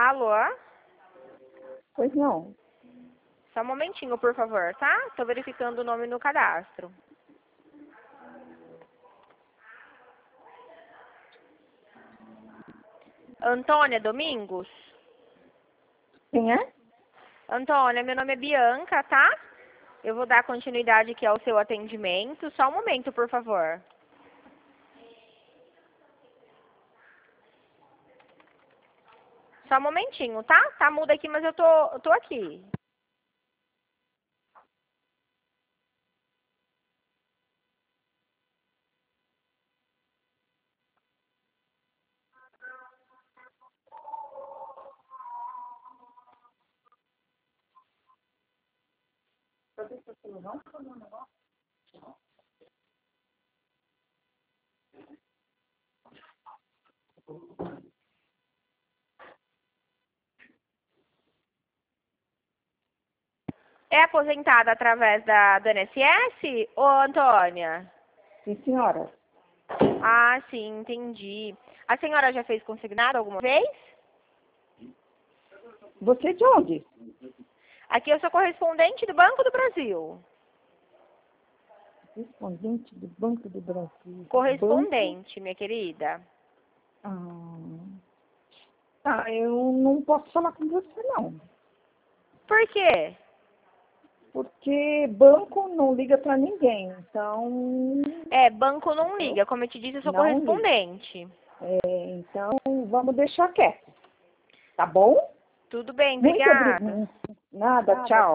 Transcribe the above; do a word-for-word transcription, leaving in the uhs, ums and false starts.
Alô? Pois não. Só um momentinho, por favor, tá? Tô verificando o nome no cadastro. Antônia Domingos? Quem é? Antônia, meu nome é Bianca, tá? Eu vou dar continuidade aqui ao seu atendimento. Só um momento, por favor. Só um momentinho, tá? Tá mudo aqui, mas eu tô, eu tô aqui. É aposentada através da, do I N S S, ô Antônia? Sim, senhora. Ah, sim, entendi. A senhora já fez consignado alguma vez? Você é de onde? Aqui eu sou correspondente do Banco do Brasil. Correspondente do Banco do Brasil. Correspondente, Banco... minha querida. Ah, tá, eu não posso falar com você, não. Por quê? Porque banco não liga para ninguém, então... É, banco não Entendeu? liga. Como eu te disse, eu sou Não liga. correspondente. É, então, vamos deixar quieto. Tá bom? Tudo bem, Muito obrigada. obrigada. Nada, tchau.